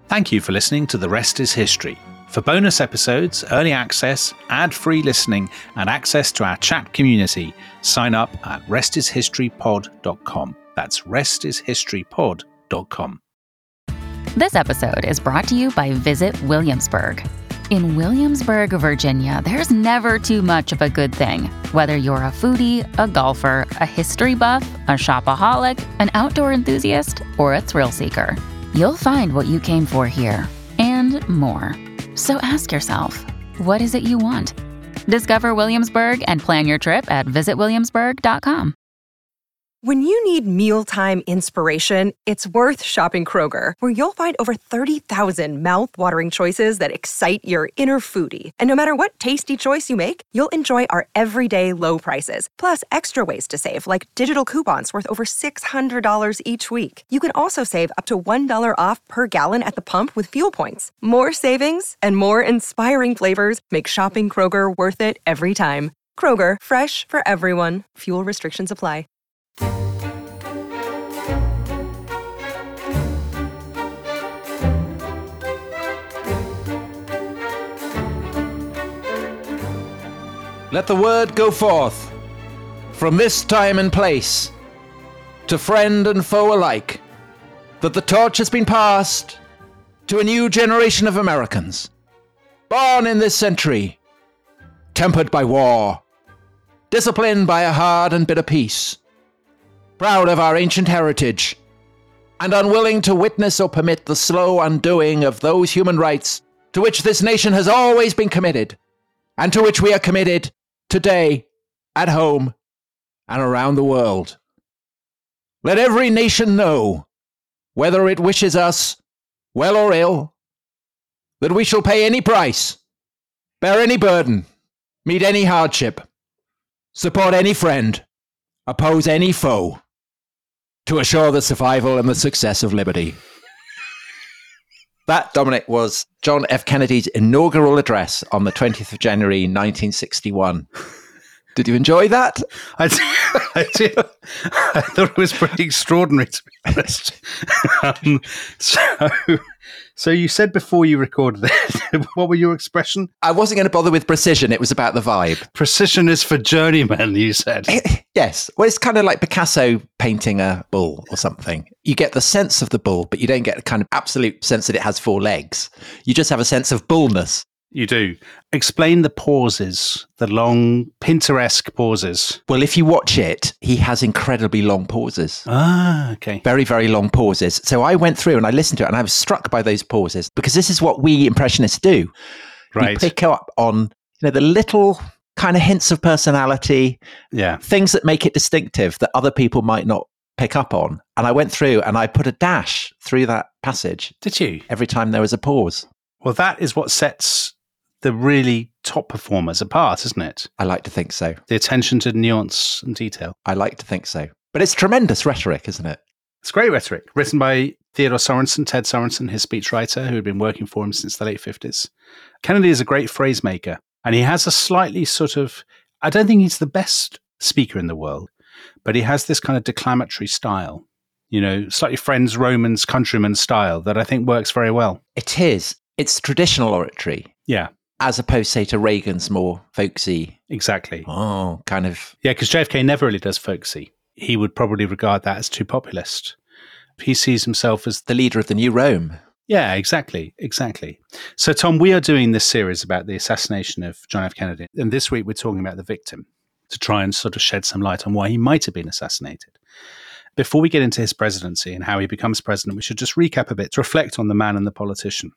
Thank you for listening to The Rest is History. For bonus episodes, early access, ad-free listening, and access to our chat community, sign up at restishistorypod.com. That's restishistorypod.com. This episode is brought to you by Visit Williamsburg. In Williamsburg, Virginia, there's never too much of a good thing. Whether you're a foodie, a golfer, a history buff, a shopaholic, an outdoor enthusiast, or a thrill seeker, you'll find what you came for here and more. So ask yourself, what is it you want? Discover Williamsburg and plan your trip at visitwilliamsburg.com. When you need mealtime inspiration, it's worth shopping Kroger, where you'll find over 30,000 mouth-watering choices that excite your inner foodie. And no matter what tasty choice you make, you'll enjoy our everyday low prices, plus extra ways to save, like digital coupons worth over $600 each week. You can also save up to $1 off per gallon at the pump with fuel points. More savings and more inspiring flavors make shopping Kroger worth it every time. Kroger, fresh for everyone. Fuel restrictions apply. Let the word go forth, from this time and place, to friend and foe alike, that the torch has been passed to a new generation of Americans, born in this century, tempered by war, disciplined by a hard and bitter peace, proud of our ancient heritage, and unwilling to witness or permit the slow undoing of those human rights to which this nation has always been committed, and to which we are committed today, at home, and around the world. Let every nation know, whether it wishes us, well or ill, that we shall pay any price, bear any burden, meet any hardship, support any friend, oppose any foe, to assure the survival and the success of liberty. That, Dominic, was John F. Kennedy's inaugural address on the 20th of January, 1961. Did you enjoy that? I did. I thought it was pretty extraordinary, to be honest. So you said before you recorded it, what were your expression? I wasn't going to bother with precision. It was about the vibe. Precision is for journeymen, you said. Yes. Well, it's kind of like Picasso painting a bull or something. You get the sense of the bull, but you don't get a kind of absolute sense that it has four legs. You just have a sense of bullness. You do. Explain the pauses, the long, Pinteresque pauses. Well, if you watch it, he has incredibly long pauses. Ah, okay. Very, very long pauses. So I went through and I listened to it and I was struck by those pauses because this is what we Impressionists do. Right. We pick up on, the little kind of hints of personality, things that make it distinctive that other people might not pick up on. And I went through and I put a dash through that passage. Did you? Every time there was a pause. Well, that is what sets the really top performers apart, isn't it? I like to think so. The attention to nuance and detail. I like to think so. But it's tremendous rhetoric, isn't it? It's great rhetoric, written by Theodore Sorensen, Ted Sorensen, his speechwriter, who had been working for him since the late 50s. Kennedy is a great phrase maker, and he has a slightly sort of, I don't think he's the best speaker in the world, but he has this kind of declamatory style, slightly friends, Romans, countrymen style that I think works very well. It is. It's traditional oratory. Yeah. As opposed, say, to Reagan's more folksy. Exactly. Oh, kind of. Yeah, because JFK never really does folksy. He would probably regard that as too populist. He sees himself as the leader of the new Rome. Yeah, exactly. So, Tom, we are doing this series about the assassination of John F. Kennedy. And this week we're talking about the victim to try and sort of shed some light on why he might have been assassinated. Before we get into his presidency and how he becomes president, we should just recap a bit to reflect on the man and the politician.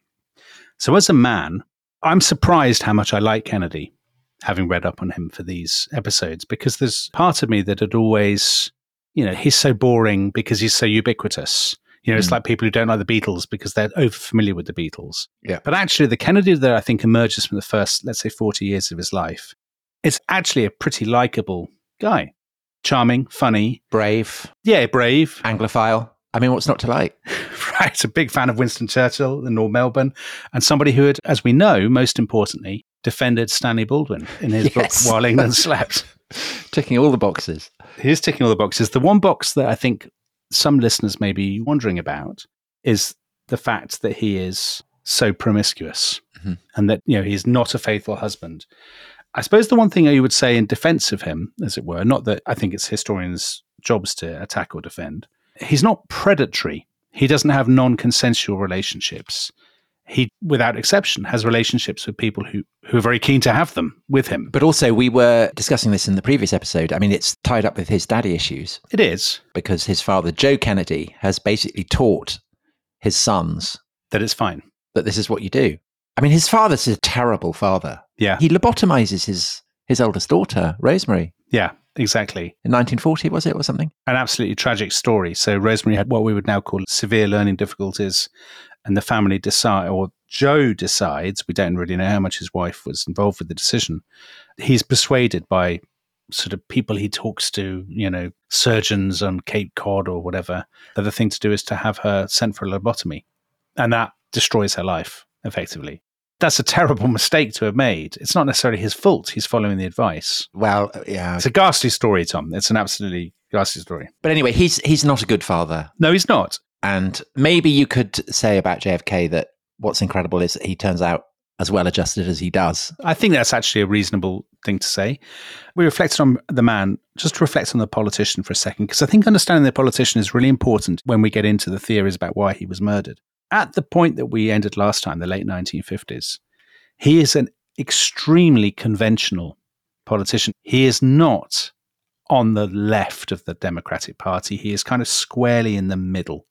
So as a man, I'm surprised how much I like Kennedy, having read up on him for these episodes, because there's part of me that had always, he's so boring because he's so ubiquitous. It's like people who don't like the Beatles because they're over familiar with the Beatles. Yeah. But actually, the Kennedy that I think emerges from the first, let's say, 40 years of his life, is actually a pretty likable guy. Charming, funny. Brave. Yeah, brave. Anglophile. I mean, what's not to like? Right. A big fan of Winston Churchill and Lord Melbourne, and somebody who had, as we know, most importantly, defended Stanley Baldwin in his book While England Slept. Ticking all the boxes. He is ticking all the boxes. The one box that I think some listeners may be wondering about is the fact that he is so promiscuous and that, he's not a faithful husband. I suppose the one thing you would say in defense of him, as it were, not that I think it's historians' jobs to attack or defend, he's not predatory. He doesn't have non-consensual relationships. He, without exception, has relationships with people who are very keen to have them with him. But also, we were discussing this in the previous episode. I mean, it's tied up with his daddy issues. It is. Because his father, Joe Kennedy, has basically taught his sons that it's fine. That this is what you do. I mean, his father's a terrible father. Yeah. He lobotomizes his oldest daughter, Rosemary. Yeah, exactly. In 1940, was it, or something? An absolutely tragic story. So Rosemary had what we would now call severe learning difficulties, and the family Joe decides, we don't really know how much his wife was involved with the decision. He's persuaded by sort of people he talks to, surgeons on Cape Cod or whatever, that the thing to do is to have her sent for a lobotomy. And that destroys her life, effectively. That's a terrible mistake to have made. It's not necessarily his fault. He's following the advice. Well, yeah. It's a ghastly story, Tom. It's an absolutely ghastly story. But anyway, he's not a good father. No, he's not. And maybe you could say about JFK that what's incredible is that he turns out as well adjusted as he does. I think that's actually a reasonable thing to say. We reflected on the man, just to reflect on the politician for a second, because I think understanding the politician is really important when we get into the theories about why he was murdered. At the point that we ended last time, the late 1950s, he is an extremely conventional politician. He is not on the left of the Democratic Party. He is kind of squarely in the middle.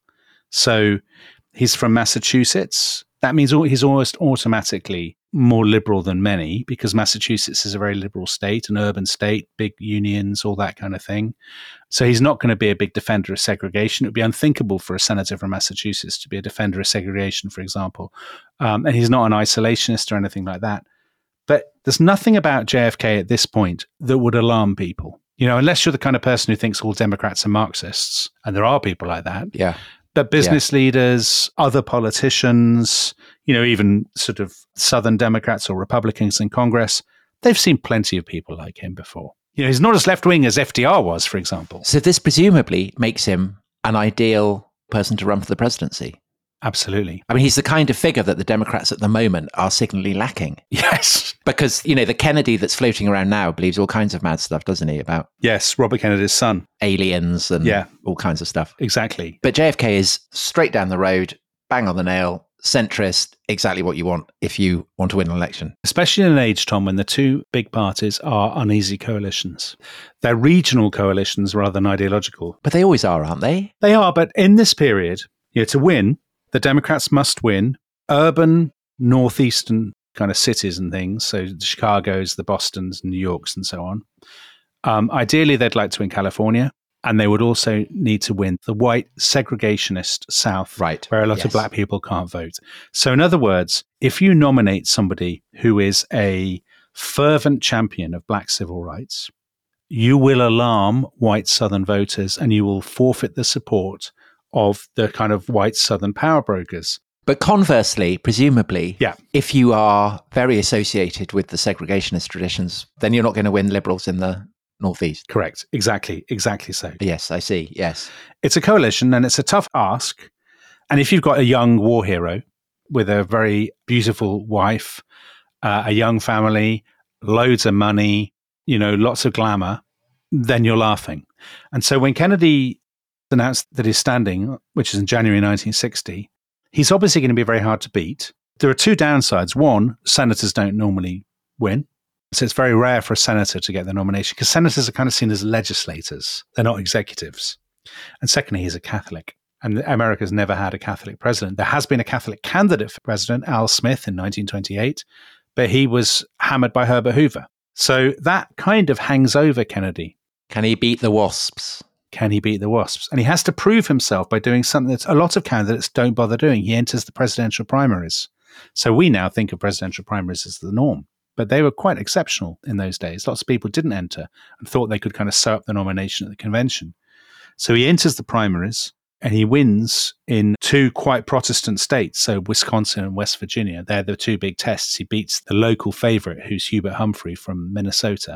So he's from Massachusetts. That means he's almost automatically more liberal than many, because Massachusetts is a very liberal state, an urban state, big unions, all that kind of thing. So he's not going to be a big defender of segregation. It would be unthinkable for a senator from Massachusetts to be a defender of segregation, for example. And he's not an isolationist or anything like that. But there's nothing about JFK at this point that would alarm people. Unless you're the kind of person who thinks all Democrats are Marxists, and there are people like that. Yeah. But business leaders, other politicians, even sort of Southern Democrats or Republicans in Congress, they've seen plenty of people like him before. He's not as left-wing as FDR was, for example. So this presumably makes him an ideal person to run for the presidency. Absolutely. I mean, he's the kind of figure that the Democrats at the moment are signally lacking. Yes. Because, the Kennedy that's floating around now believes all kinds of mad stuff, doesn't he? About Robert Kennedy's son. Aliens and all kinds of stuff. Exactly. But JFK is straight down the road, bang on the nail, centrist, exactly what you want if you want to win an election. Especially in an age, Tom, when the two big parties are uneasy coalitions. They're regional coalitions rather than ideological. But they always are, aren't they? They are, but in this period, to win, the Democrats must win urban, northeastern kind of cities and things. So the Chicagos, the Bostons, New Yorks, and so on. Ideally, they'd like to win California. And they would also need to win the white segregationist South, right, where a lot of black people can't vote. So in other words, if you nominate somebody who is a fervent champion of black civil rights, you will alarm white Southern voters and you will forfeit the support of the kind of white Southern power brokers. But conversely, presumably, if you are very associated with the segregationist traditions, then you're not going to win liberals in the Northeast. Correct. Exactly so. Yes, I see. Yes. It's a coalition and it's a tough ask. And if you've got a young war hero with a very beautiful wife, a young family, loads of money, lots of glamour, then you're laughing. And so when Kennedy announced that he's standing, which is in January 1960, he's obviously going to be very hard to beat. There are two downsides. One, senators don't normally win. So it's very rare for a senator to get the nomination because senators are kind of seen as legislators. They're not executives. And secondly, he's a Catholic. And America's never had a Catholic president. There has been a Catholic candidate for president, Al Smith, in 1928, but he was hammered by Herbert Hoover. So that kind of hangs over Kennedy. Can he beat the WASPs? Can he beat the WASPs? And he has to prove himself by doing something that a lot of candidates don't bother doing. He enters the presidential primaries. So we now think of presidential primaries as the norm, but they were quite exceptional in those days. Lots of people didn't enter and thought they could kind of sew up the nomination at the convention. So he enters the primaries and he wins in two quite Protestant states, so Wisconsin and West Virginia. They're the two big tests. He beats the local favorite, who's Hubert Humphrey from Minnesota.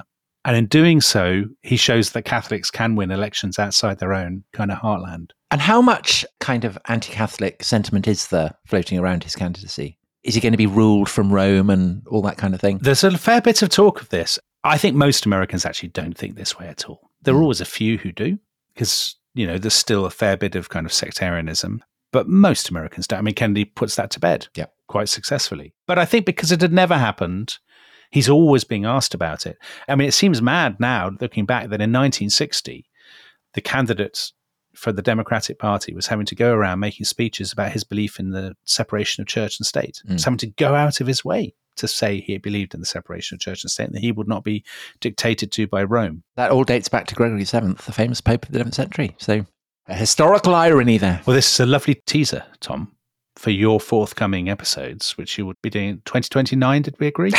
And in doing so, he shows that Catholics can win elections outside their own kind of heartland. And how much kind of anti-Catholic sentiment is there floating around his candidacy? Is he going to be ruled from Rome and all that kind of thing? There's a fair bit of talk of this. I think most Americans actually don't think this way at all. There are always a few who do, because, there's still a fair bit of kind of sectarianism. But most Americans don't. I mean, Kennedy puts that to bed quite successfully. But I think because it had never happened, he's always being asked about it. I mean, it seems mad now, looking back, that in 1960, the candidate for the Democratic Party was having to go around making speeches about his belief in the separation of church and state. He was having to go out of his way to say he believed in the separation of church and state and that he would not be dictated to by Rome. That all dates back to Gregory VII, the famous Pope of the 11th century. So a historical irony there. Well, this is a lovely teaser, Tom, for your forthcoming episodes, which you would be doing in 2029, did we agree?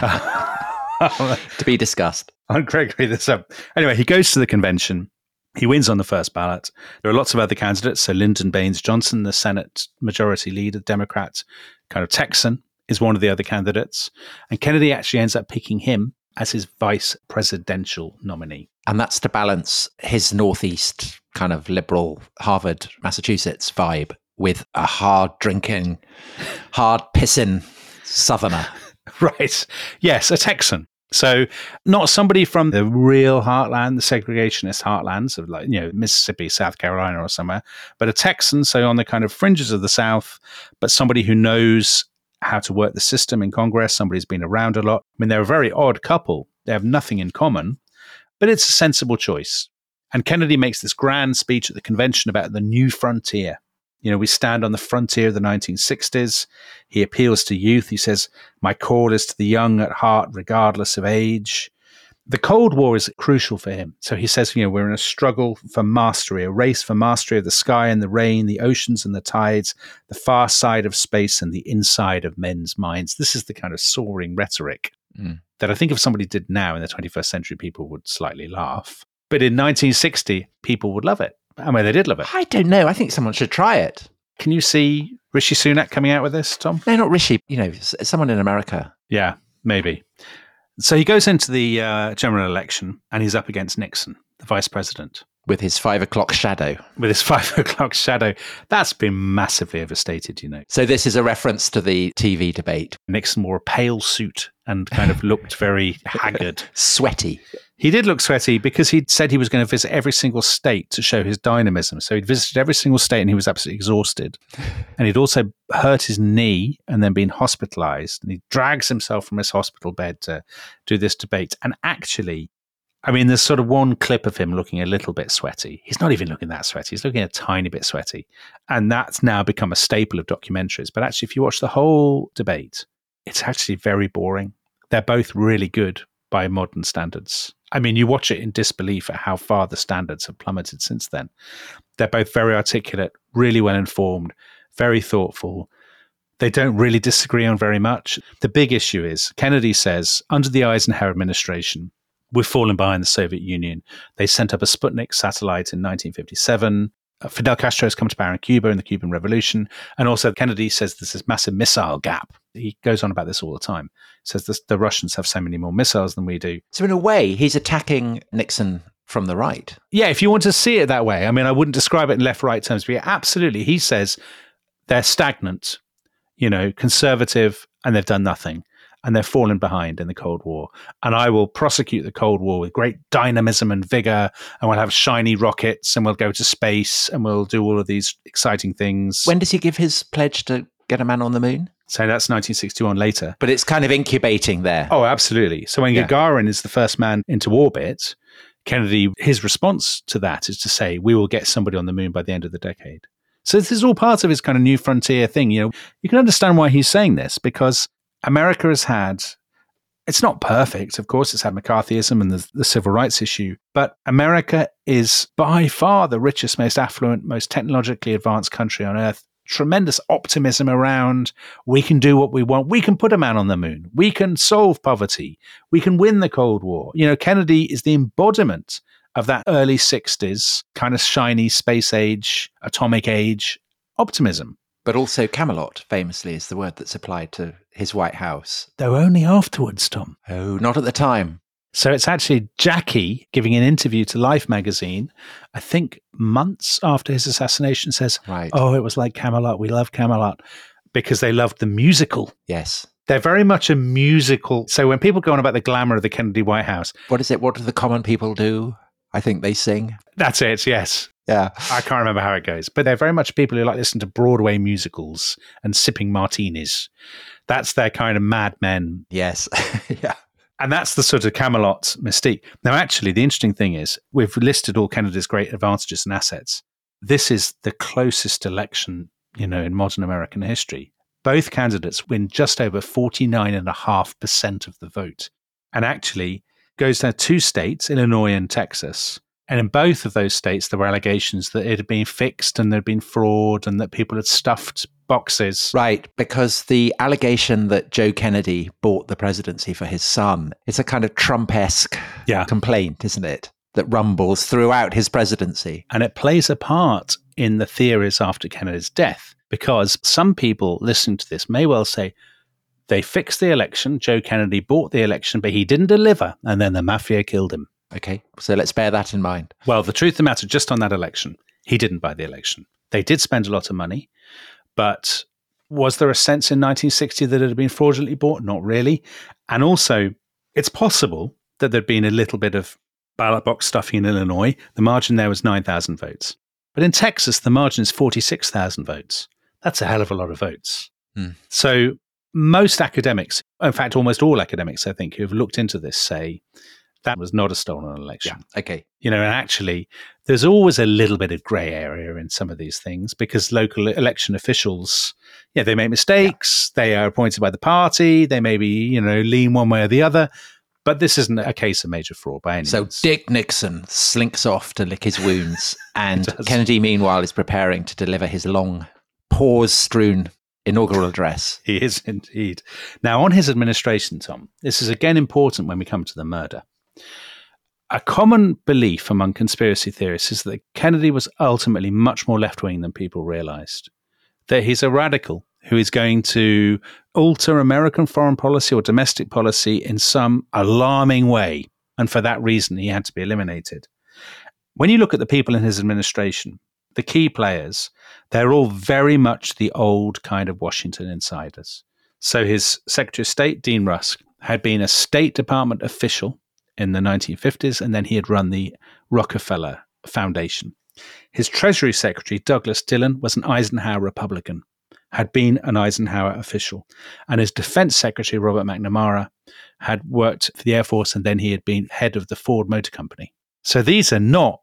To be discussed. On Gregory VII. Anyway, he goes to the convention. He wins on the first ballot. There are lots of other candidates. So Lyndon Baines Johnson, the Senate Majority Leader, Democrat, kind of Texan, is one of the other candidates. And Kennedy actually ends up picking him as his vice presidential nominee. And that's to balance his Northeast kind of liberal Harvard, Massachusetts vibe with a hard-drinking, hard-pissing Southerner. Right. Yes, a Texan. So not somebody from the real heartland, the segregationist heartlands of Mississippi, South Carolina or somewhere, but a Texan, so on the kind of fringes of the South, but somebody who knows how to work the system in Congress, somebody who's been around a lot. I mean, they're a very odd couple. They have nothing in common, but it's a sensible choice. And Kennedy makes this grand speech at the convention about the new frontier. We stand on the frontier of the 1960s. He appeals to youth. He says, my call is to the young at heart, regardless of age. The Cold War is crucial for him. So he says, we're in a struggle for mastery, a race for mastery of the sky and the rain, the oceans and the tides, the far side of space and the inside of men's minds. This is the kind of soaring rhetoric that I think if somebody did now in the 21st century, people would slightly laugh. But in 1960, people would love it. I mean, they did love it. I don't know. I think someone should try it. Can you see Rishi Sunak coming out with this, Tom? No, not Rishi. Someone in America. Yeah, maybe. So he goes into the general election and he's up against Nixon, the vice president. With his 5 o'clock shadow. With his 5 o'clock shadow. That's been massively overstated, So this is a reference to the TV debate. Nixon wore a pale suit and kind of looked very haggard. Sweaty. He did look sweaty because he'd said he was going to visit every single state to show his dynamism. So he'd visited every single state and he was absolutely exhausted. And he'd also hurt his knee and then been hospitalized. And he drags himself from his hospital bed to do this debate. And actually, I mean, there's sort of one clip of him looking a little bit sweaty. He's not even looking that sweaty. He's looking a tiny bit sweaty. And that's now become a staple of documentaries. But actually, if you watch the whole debate, it's actually very boring. They're both really good by modern standards. I mean, you watch it in disbelief at how far the standards have plummeted since then. They're both very articulate, really well informed, very thoughtful. They don't really disagree on very much. The big issue is Kennedy says, under the Eisenhower administration, we've fallen behind the Soviet Union. They sent up a Sputnik satellite in 1957. Fidel Castro has come to power in Cuba in the Cuban Revolution. And also Kennedy says there's this massive missile gap. He goes on about this all the time. Says the Russians have so many more missiles than we do. So in a way, he's attacking Nixon from the right. Yeah, if you want to see it that way. I mean, I wouldn't describe it in left-right terms, but yeah, absolutely. He says they're stagnant, conservative, and they've done nothing. And they've fallen behind in the Cold War. And I will prosecute the Cold War with great dynamism and vigor. And we'll have shiny rockets and we'll go to space and we'll do all of these exciting things. When does he give his pledge to get a man on the moon? So that's 1961 later. But it's kind of incubating there. Oh, absolutely. So when Gagarin is the first man into orbit, Kennedy, his response to that is to say, we will get somebody on the moon by the end of the decade. So this is all part of his kind of new frontier thing. You can understand why he's saying this, because America has had, it's not perfect, of course, it's had McCarthyism and the civil rights issue, but America is by far the richest, most affluent, most technologically advanced country on earth. Tremendous optimism around, we can do what we want. We can put a man on the moon. We can solve poverty. We can win the Cold War. Kennedy is the embodiment of that early 60s kind of shiny space age, atomic age optimism. But also Camelot, famously, is the word that's applied to his White House. Though only afterwards, Tom. Oh, not at the time. So it's actually Jackie giving an interview to Life magazine, I think months after his assassination, says, Right. "Oh, it was like Camelot. We love Camelot," because they loved the musical. Yes. They're very much a musical. So when people go on about the glamour of the Kennedy White House, What is it? What do the common people do? I think they sing. that's it, yes. Yeah. I can't remember how it goes, but they're very much people who like listen to Broadway musicals and sipping martinis. That's their kind of Mad Men. Yes. Yeah. And that's the sort of Camelot mystique. Now, actually, the interesting thing is we've listed all Kennedy's great advantages and assets. This is the closest election, in modern American history. Both candidates win just over 49.5% of the vote. And actually goes down 2 states, Illinois and Texas. And in both of those states, there were allegations that it had been fixed and there had been fraud and that people had stuffed boxes. Right, because the allegation that Joe Kennedy bought the presidency for his son, it's a kind of Trump-esque complaint, isn't it? That rumbles throughout his presidency. And it plays a part in the theories after Kennedy's death, because some people listening to this may well say, they fixed the election, Joe Kennedy bought the election, but he didn't deliver, and then the mafia killed him. Okay, so let's bear that in mind. Well, the truth of the matter, just on that election, he didn't buy the election. They did spend a lot of money, but was there a sense in 1960 that it had been fraudulently bought? Not really. And also, it's possible that there'd been a little bit of ballot box stuffing in Illinois. The margin there was 9,000 votes. But in Texas, the margin is 46,000 votes. That's a hell of a lot of votes. So most academics, in fact, almost all academics, I think, who have looked into this say that was not a stolen election. Yeah. Okay. And actually, there's always a little bit of grey area in some of these things because local election officials, they make mistakes. Yeah. They are appointed by the party. They maybe, lean one way or the other. But this isn't a case of major fraud by any means. So Dick Nixon slinks off to lick his wounds, and Kennedy, meanwhile, is preparing to deliver his long, pause-strewn inaugural address. He is indeed. Now, on his administration, Tom, this is again important when we come to the murder. A common belief among conspiracy theorists is that Kennedy was ultimately much more left-wing than people realized. That he's a radical who is going to alter American foreign policy or domestic policy in some alarming way. And for that reason, he had to be eliminated. When you look at the people in his administration, the key players, they're all very much the old kind of Washington insiders. So his Secretary of State, Dean Rusk, had been a State Department official in the 1950s, and then he had run the Rockefeller Foundation. His Treasury Secretary, Douglas Dillon, was an Eisenhower Republican, had been an Eisenhower official. And his Defense Secretary, Robert McNamara, had worked for the Air Force, and then he had been head of the Ford Motor Company. So these are not,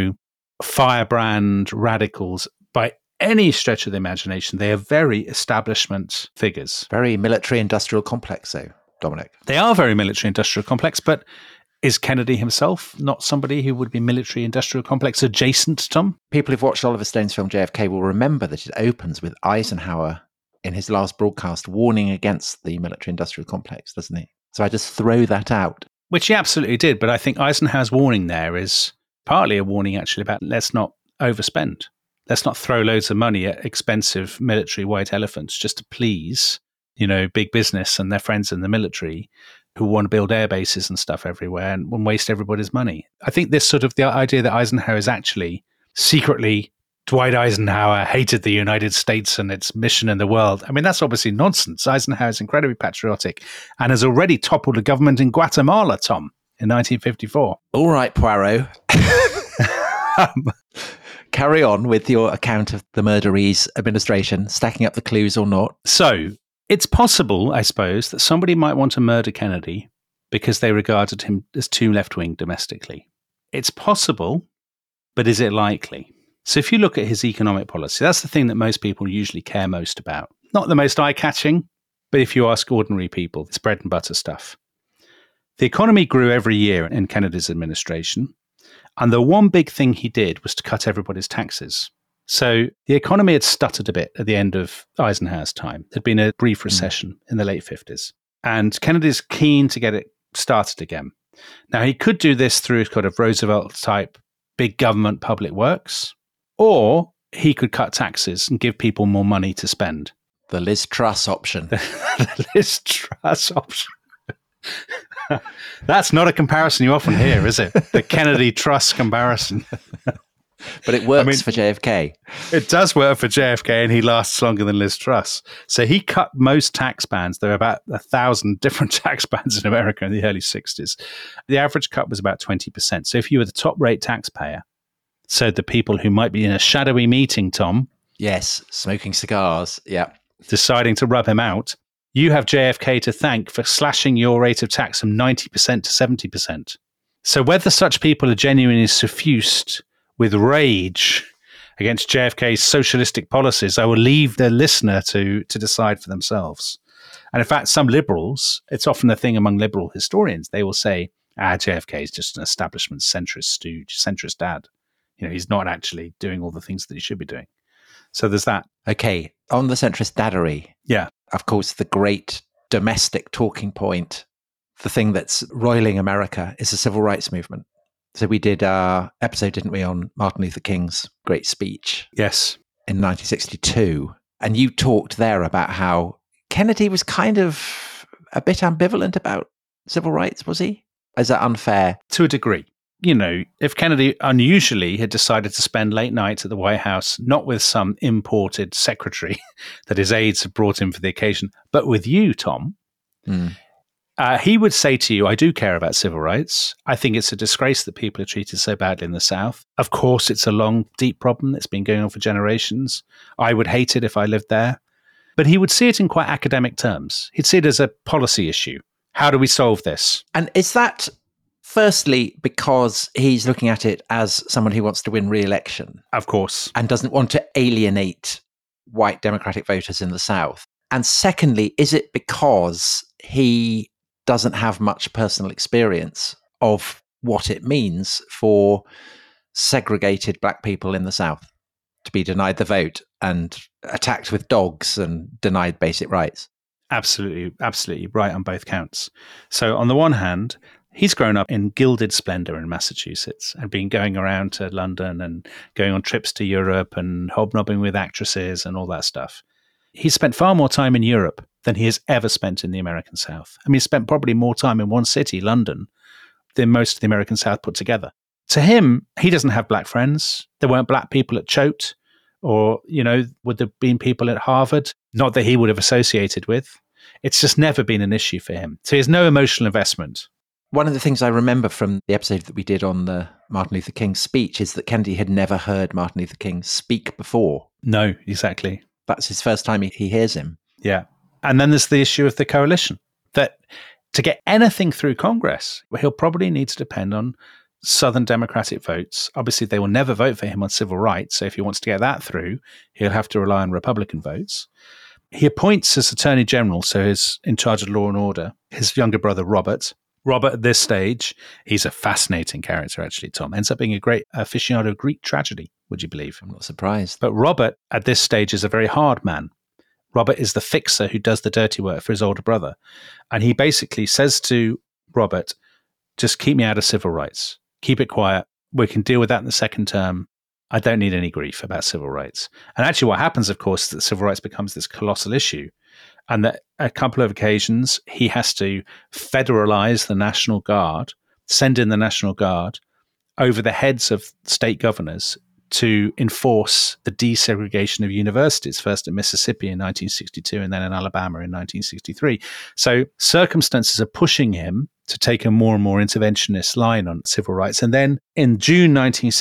firebrand radicals by any stretch of the imagination. They are very establishment figures. Very military-industrial complex, though, Dominic. They are very military-industrial complex, but is Kennedy himself not somebody who would be military-industrial complex adjacent, Tom? People who've watched Oliver Stone's film JFK will remember that it opens with Eisenhower in his last broadcast warning against the military-industrial complex, doesn't he? So I just throw that out. Which he absolutely did, but I think Eisenhower's warning there is partly a warning actually about let's not overspend. Let's not throw loads of money at expensive military white elephants just to please, big business and their friends in the military who want to build air bases and stuff everywhere and waste everybody's money. I think this sort of the idea that Eisenhower is actually secretly Dwight Eisenhower hated the United States and its mission in the world. I mean, that's obviously nonsense. Eisenhower is incredibly patriotic and has already toppled a government in Guatemala, Tom, in 1954. All right, Poirot. Carry on with your account of the murderee's administration, stacking up the clues or not. So it's possible, I suppose, that somebody might want to murder Kennedy because they regarded him as too left-wing domestically. It's possible, but is it likely? So if you look at his economic policy, that's the thing that most people usually care most about. Not the most eye-catching, but if you ask ordinary people, it's bread and butter stuff. The economy grew every year in Kennedy's administration, and the one big thing he did was to cut everybody's taxes. So the economy had stuttered a bit at the end of Eisenhower's time. There'd been a brief recession in the late 50s. And Kennedy's keen to get it started again. Now, he could do this through kind of Roosevelt-type big government public works, or he could cut taxes and give people more money to spend. The Liz Truss option. The Liz Truss option. That's not a comparison you often hear, is it? The Kennedy Truss comparison. But it works for JFK. It does work for JFK, and he lasts longer than Liz Truss. So he cut most tax bands. There were about 1,000 different tax bands in America in the early 60s. The average cut was about 20%. So if you were the top rate taxpayer, so the people who might be in a shadowy meeting, Tom. Yes, smoking cigars. Yeah. Deciding to rub him out, you have JFK to thank for slashing your rate of tax from 90% to 70%. So whether such people are genuinely suffused with rage against JFK's socialistic policies, I will leave the listener to decide for themselves. And in fact, some liberals, it's often a thing among liberal historians, they will say, JFK is just an establishment centrist stooge, centrist dad. He's not actually doing all the things that he should be doing. So there's that. Okay, on the centrist daddery. Yeah. Of course, the great domestic talking point, the thing that's roiling America, is the civil rights movement. So we did our episode, didn't we, on Martin Luther King's great speech? Yes. In 1962. And you talked there about how Kennedy was kind of a bit ambivalent about civil rights, was he? Is that unfair? To a degree. If Kennedy unusually had decided to spend late nights at the White House, not with some imported secretary that his aides had brought in for the occasion, but with you, Tom, he would say to you, I do care about civil rights. I think it's a disgrace that people are treated so badly in the South. Of course, it's a long, deep problem that's been going on for generations. I would hate it if I lived there. But he would see it in quite academic terms. He'd see it as a policy issue. How do we solve this? And is that, firstly, because he's looking at it as someone who wants to win re-election? Of course. And doesn't want to alienate white Democratic voters in the South? And secondly, is it because he doesn't have much personal experience of what it means for segregated black people in the South to be denied the vote and attacked with dogs and denied basic rights? Absolutely right on both counts. So on the one hand, he's grown up in gilded splendor in Massachusetts and been going around to London and going on trips to Europe and hobnobbing with actresses and all that stuff. He's spent far more time in Europe than he has ever spent in the American South. I mean, he's spent probably more time in one city, London, than most of the American South put together. To him, he doesn't have black friends. There weren't black people at Choate or, would there have been people at Harvard? Not that he would have associated with. It's just never been an issue for him. So he has no emotional investment. One of the things I remember from the episode that we did on the Martin Luther King speech is that Kennedy had never heard Martin Luther King speak before. No, exactly. That's his first time he hears him. Yeah. And then there's the issue of the coalition, that to get anything through Congress, he'll probably need to depend on Southern Democratic votes. Obviously, they will never vote for him on civil rights. So if he wants to get that through, he'll have to rely on Republican votes. He appoints as Attorney General, so he's in charge of law and order, his younger brother, Robert. Robert, at this stage, he's a fascinating character, actually, Tom. Ends up being a great aficionado of Greek tragedy, would you believe? I'm not surprised. But Robert, at this stage, is a very hard man. Robert is the fixer who does the dirty work for his older brother. And he basically says to Robert, just keep me out of civil rights. Keep it quiet. We can deal with that in the second term. I don't need any grief about civil rights. And actually what happens, of course, is that civil rights becomes this colossal issue. And that a couple of occasions, he has to federalize the National Guard, send in the National Guard over the heads of state governors to enforce the desegregation of universities, first in Mississippi in 1962 and then in Alabama in 1963. So circumstances are pushing him to take a more and more interventionist line on civil rights. And then in June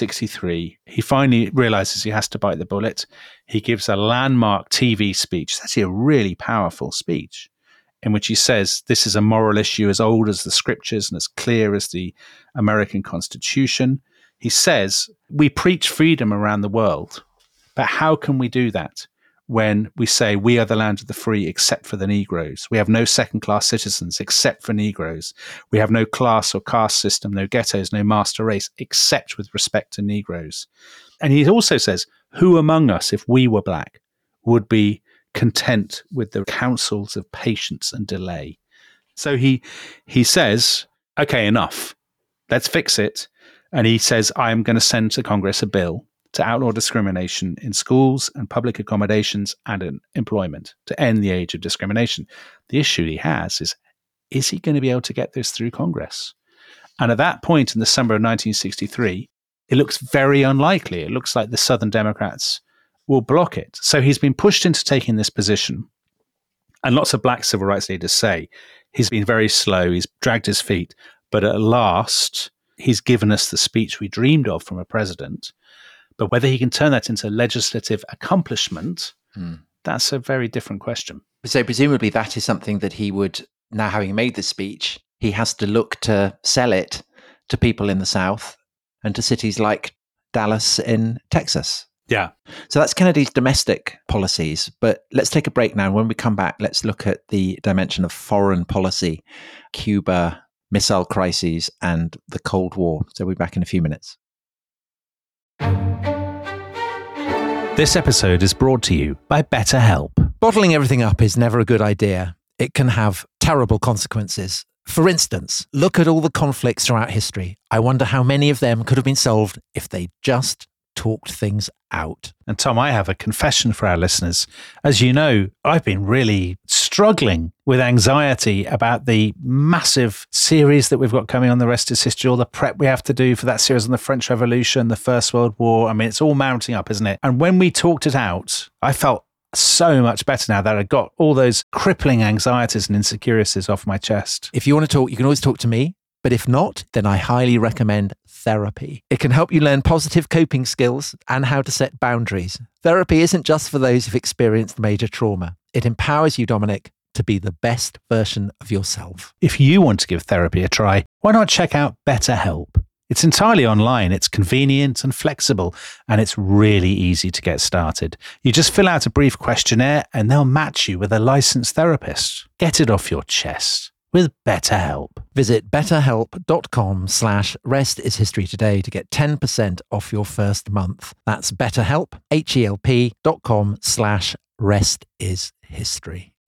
1963, he finally realizes he has to bite the bullet. He gives a landmark TV speech. It's actually a really powerful speech in which he says, this is a moral issue as old as the scriptures and as clear as the American Constitution. He says, we preach freedom around the world, but how can we do that when we say we are the land of the free except for the Negroes? We have no second-class citizens except for Negroes. We have no class or caste system, no ghettos, no master race, except with respect to Negroes. And he also says, who among us, if we were black, would be content with the counsels of patience and delay? So he says, okay, enough. Let's fix it. And he says, I am going to send to Congress a bill to outlaw discrimination in schools and public accommodations and in employment, to end the age of discrimination. The issue he has is is he going to be able to get this through Congress? And at that point in the summer of 1963, it looks very unlikely. It looks like the Southern Democrats will block it. So he's been pushed into taking this position. And lots of black civil rights leaders say he's been very slow, he's dragged his feet, but at last he's given us the speech we dreamed of from a president. But whether he can turn that into legislative accomplishment, that's a very different question. So presumably that is something that he would, now having made the speech, he has to look to sell it to people in the South and to cities like Dallas in Texas. Yeah. So that's Kennedy's domestic policies. But let's take a break now. When we come back, let's look at the dimension of foreign policy, Cuba, missile crises, and the Cold War. So we'll be back in a few minutes. This episode is brought to you by BetterHelp. Bottling everything up is never a good idea. It can have terrible consequences. For instance, look at all the conflicts throughout history. I wonder how many of them could have been solved if they just talked things out. And Tom, I have a confession for our listeners. As you know, I've been really struggling with anxiety about the massive series that we've got coming on The Rest is History, all the prep we have to do for that series on the French Revolution, the First World War. I mean, it's all mounting up, isn't it? And when we talked it out, I felt so much better now that I got all those crippling anxieties and insecurities off my chest. If you want to talk, you can always talk to me. But if not, then I highly recommend therapy. It can help you learn positive coping skills and how to set boundaries. Therapy isn't just for those who've experienced major trauma. It empowers you, Dominic, to be the best version of yourself. If you want to give therapy a try, why not check out BetterHelp? It's entirely online, it's convenient and flexible, and it's really easy to get started. You just fill out a brief questionnaire and they'll match you with a licensed therapist. Get it off your chest with BetterHelp. Visit betterhelp.com/restishistory today to get 10% off your first month. That's BetterHelp, HELP.com/restishistory.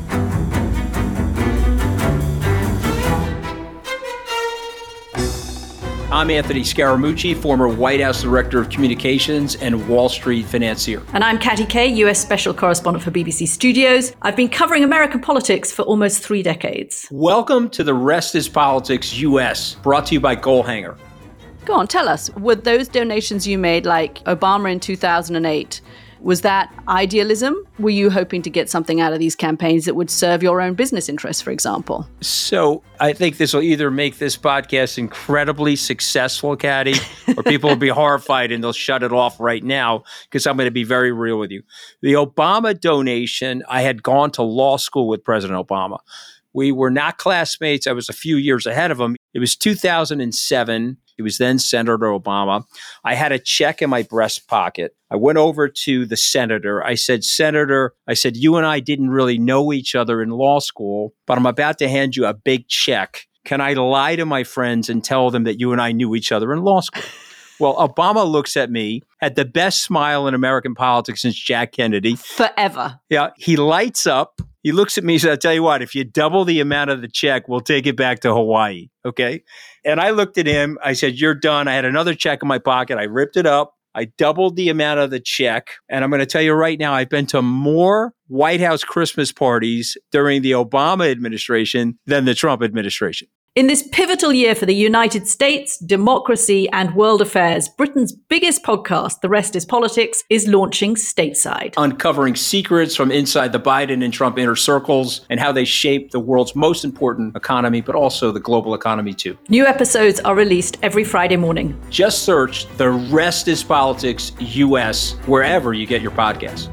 I'm Anthony Scaramucci, former White House Director of Communications and Wall Street financier. And I'm Katty Kay, US Special Correspondent for BBC Studios. I've been covering American politics for almost 3 decades. Welcome to The Rest is Politics US, brought to you by Goalhanger. Go on, tell us, were those donations you made, like Obama in 2008, was that idealism? Were you hoping to get something out of these campaigns that would serve your own business interests, for example? So I think this will either make this podcast incredibly successful, Katty, or people will be horrified and they'll shut it off right now because I'm going to be very real with you. The Obama donation, I had gone to law school with President Obama. We were not classmates. I was a few years ahead of him. It was 2007. He was then Senator Obama. I had a check in my breast pocket. I went over to the senator. I said, Senator, you and I didn't really know each other in law school, but I'm about to hand you a big check. Can I lie to my friends and tell them that you and I knew each other in law school? Well, Obama looks at me, had the best smile in American politics since Jack Kennedy. Forever. Yeah, he lights up. He looks at me and says, I'll tell you what, if you double the amount of the check, we'll take it back to Hawaii. Okay. And I looked at him. I said, you're done. I had another check in my pocket. I ripped it up. I doubled the amount of the check. And I'm going to tell you right now, I've been to more White House Christmas parties during the Obama administration than the Trump administration. In this pivotal year for the United States, democracy, and world affairs, Britain's biggest podcast, The Rest is Politics, is launching stateside. Uncovering secrets from inside the Biden and Trump inner circles and how they shape the world's most important economy, but also the global economy too. New episodes are released every Friday morning. Just search The Rest is Politics US wherever you get your podcasts.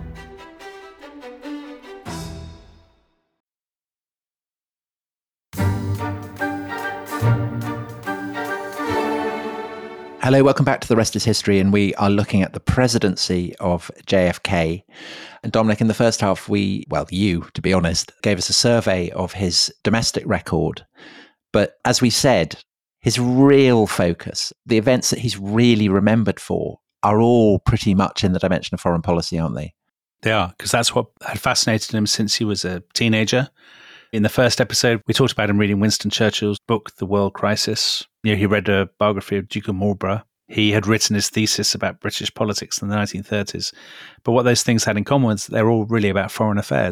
Hello, welcome back to The Rest is History, and we are looking at the presidency of JFK. And Dominic, in the first half, you, to be honest, gave us a survey of his domestic record. But as we said, his real focus, the events that he's really remembered for, are all pretty much in the dimension of foreign policy, aren't they? They are, because that's what had fascinated him since he was a teenager. In the first episode, we talked about him reading Winston Churchill's book, The World Crisis. He read a biography of Duke of Marlborough. He had written his thesis about British politics in the 1930s. But what those things had in common was they're all really about foreign affairs.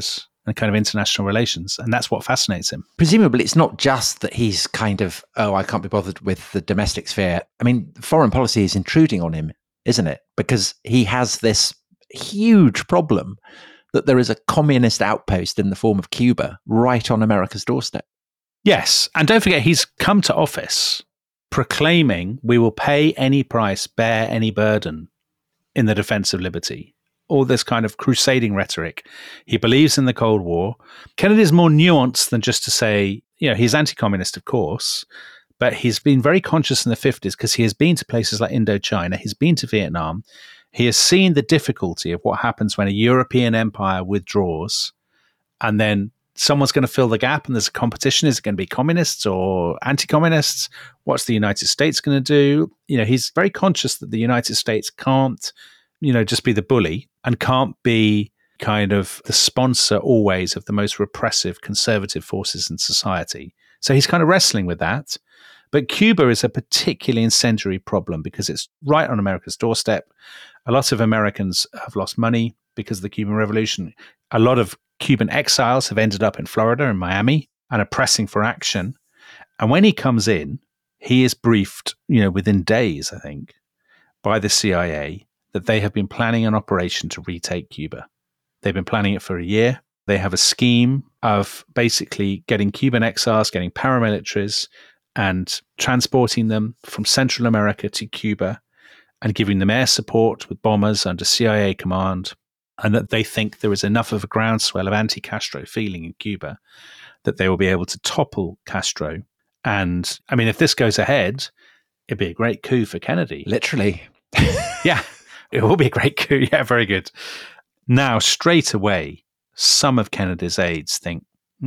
and kind of international relations. And that's what fascinates him. Presumably, it's not just that he's kind of, I can't be bothered with the domestic sphere. I mean, foreign policy is intruding on him, isn't it? Because he has this huge problem that there is a communist outpost in the form of Cuba right on America's doorstep. Yes. And don't forget, he's come to office proclaiming we will pay any price, bear any burden in the defense of liberty. All this kind of crusading rhetoric. He believes in the Cold War. Kennedy is more nuanced than just to say, he's anti-communist, of course, but he's been very conscious in the 50s because he has been to places like Indochina. He's been to Vietnam. He has seen the difficulty of what happens when a European empire withdraws and then someone's going to fill the gap and there's a competition. Is it going to be communists or anti-communists? What's the United States going to do? He's very conscious that the United States can't, just be the bully and can't be kind of the sponsor always of the most repressive conservative forces in society. So he's kind of wrestling with that. But Cuba is a particularly incendiary problem because it's right on America's doorstep. A lot of Americans have lost money because of the Cuban Revolution. A lot of Cuban exiles have ended up in Florida and Miami and are pressing for action. And when he comes in, he is briefed, within days, I think, by the CIA that they have been planning an operation to retake Cuba. They've been planning it for a year. They have a scheme of basically getting Cuban exiles, getting paramilitaries, and transporting them from Central America to Cuba and giving them air support with bombers under CIA command, and that they think there is enough of a groundswell of anti-Castro feeling in Cuba that they will be able to topple Castro. And, I mean, if this goes ahead, it'd be a great coup for Kennedy. Literally. Yeah, it will be a great coup. Yeah, very good. Now, straight away, some of Kennedy's aides think,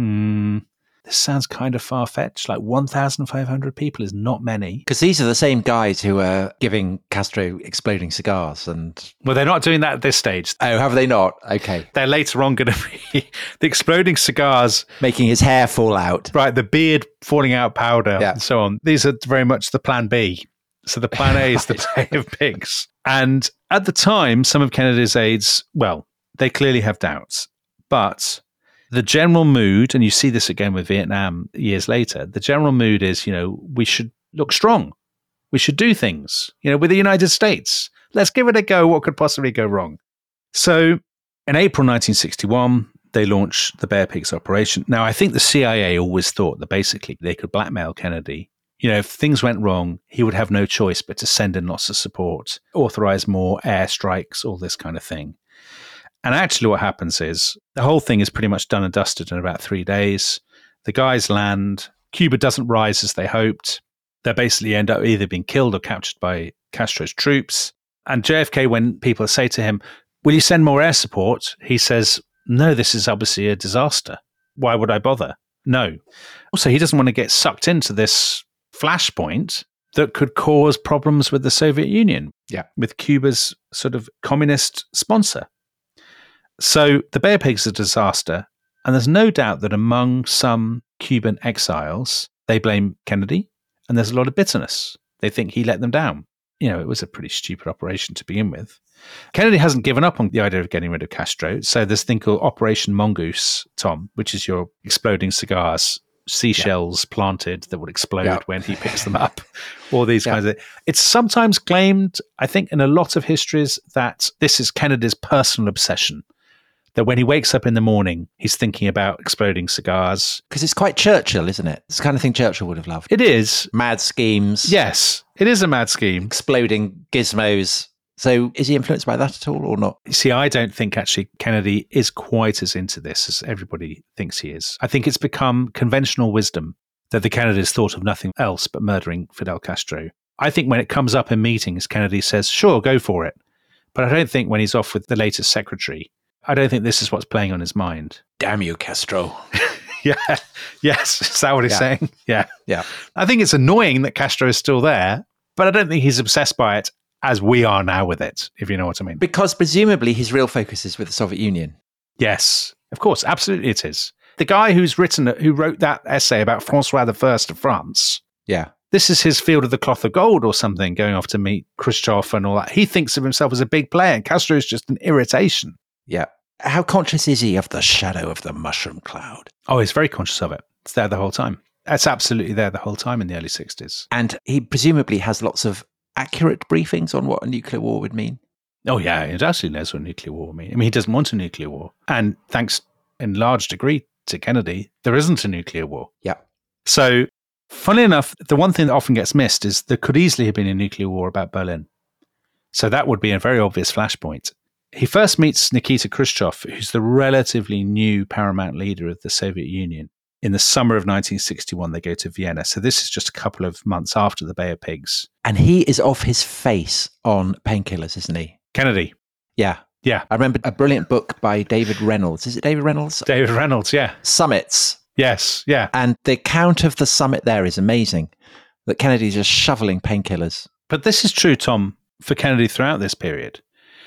this sounds kind of far-fetched. Like 1,500 people is not many. Because these are the same guys who are giving Castro exploding cigars. Well, they're not doing that at this stage. Oh, have they not? Okay. They're later on going to be the exploding cigars. Making his hair fall out. Right, the beard falling out powder and so on. These are very much the plan B. So the plan A is the play of pigs. And at the time, some of Kennedy's aides, well, they clearly have doubts. But the general mood, and you see this again with Vietnam years later, the general mood is, we should look strong. We should do things, with the United States. Let's give it a go. What could possibly go wrong? So in April 1961, they launched the Bear Pigs operation. Now, I think the CIA always thought that basically they could blackmail Kennedy. If things went wrong, he would have no choice but to send in lots of support, authorize more airstrikes, all this kind of thing. And actually what happens is the whole thing is pretty much done and dusted in about 3 days. The guys land. Cuba doesn't rise as they hoped. They basically end up either being killed or captured by Castro's troops. And JFK, when people say to him, will you send more air support? He says, no, this is obviously a disaster. Why would I bother? No. Also, he doesn't want to get sucked into this flashpoint that could cause problems with the Soviet Union, with Cuba's sort of communist sponsor. So the Bear Pigs are a disaster, and there's no doubt that among some Cuban exiles, they blame Kennedy, and there's a lot of bitterness. They think he let them down. It was a pretty stupid operation to begin with. Kennedy hasn't given up on the idea of getting rid of Castro, so there's a thing called Operation Mongoose, Tom, which is your exploding cigars, seashells planted that would explode when he picks them up, all these kinds of... It's sometimes claimed, I think, in a lot of histories that this is Kennedy's personal obsession. That when he wakes up in the morning, he's thinking about exploding cigars. Because it's quite Churchill, isn't it? It's the kind of thing Churchill would have loved. It is. Mad schemes. Yes, it is a mad scheme. Exploding gizmos. So is he influenced by that at all or not? See, I don't think actually Kennedy is quite as into this as everybody thinks he is. I think it's become conventional wisdom that the Kennedys thought of nothing else but murdering Fidel Castro. I think when it comes up in meetings, Kennedy says, sure, go for it. But I don't think when he's off with the latest secretary, I don't think this is what's playing on his mind. Damn you, Castro. Yes. Is that what he's saying? Yeah. Yeah. I think it's annoying that Castro is still there, but I don't think he's obsessed by it as we are now with it, if you know what I mean. Because presumably his real focus is with the Soviet Union. Yes, of course. Absolutely it is. The guy who wrote that essay about Francois I of France. Yeah. This is his field of the cloth of gold or something, going off to meet Khrushchev and all that. He thinks of himself as a big player, and Castro is just an irritation. Yeah. How conscious is he of the shadow of the mushroom cloud? Oh, he's very conscious of it. It's there the whole time. It's absolutely there the whole time in the early 60s. And he presumably has lots of accurate briefings on what a nuclear war would mean. Oh, yeah, he absolutely knows what a nuclear war would mean. I mean, he doesn't want a nuclear war. And thanks in large degree to Kennedy, there isn't a nuclear war. Yeah. So, funnily enough, the one thing that often gets missed is there could easily have been a nuclear war about Berlin. So that would be a very obvious flashpoint. He first meets Nikita Khrushchev, who's the relatively new paramount leader of the Soviet Union. In the summer of 1961, they go to Vienna. So this is just a couple of months after the Bay of Pigs. And he is off his face on painkillers, isn't he? Kennedy. Yeah. Yeah. I remember a brilliant book by David Reynolds. Is it David Reynolds? David Reynolds, yeah. Summits. Yes, yeah. And the account of the summit there is amazing, that Kennedy's just shoveling painkillers. But this is true, Tom, for Kennedy throughout this period.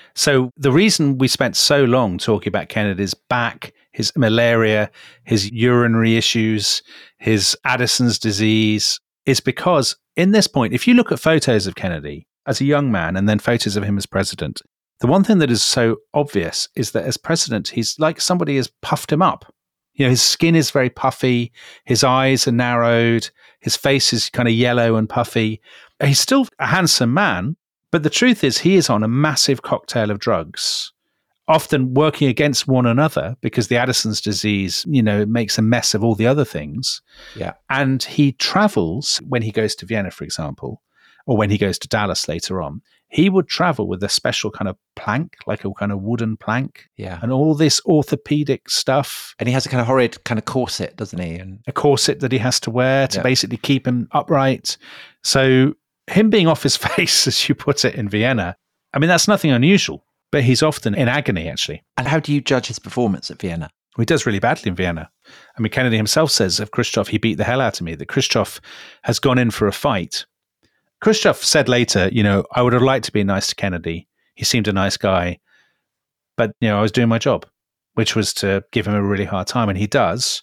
So the reason we spent so long talking about Kennedy's back, his malaria, his urinary issues, his Addison's disease, is because in this point, if you look at photos of Kennedy as a young man and then photos of him as president, the one thing that is so obvious is that as president, he's like somebody has puffed him up. You know, his skin is very puffy, his eyes are narrowed, his face is kind of yellow and puffy. He's still a handsome man, but the truth is he is on a massive cocktail of drugs, often working against one another because the Addison's disease, you know, makes a mess of all the other things. Yeah. And he travels when he goes to Vienna, for example, or when he goes to Dallas later on. He would travel with a special kind of plank, like a kind of wooden plank. Yeah. And all this orthopedic stuff. And he has a kind of horrid kind of corset, doesn't he? And a corset that he has to wear to basically keep him upright. So him being off his face, as you put it, in Vienna, I mean, that's nothing unusual, but he's often in agony, actually. And how do you judge his performance at Vienna? Well, he does really badly in Vienna. I mean, Kennedy himself says of Khrushchev, he beat the hell out of me, that Khrushchev has gone in for a fight. Khrushchev said later, you know, I would have liked to be nice to Kennedy. He seemed a nice guy, but, you know, I was doing my job, which was to give him a really hard time. And he does.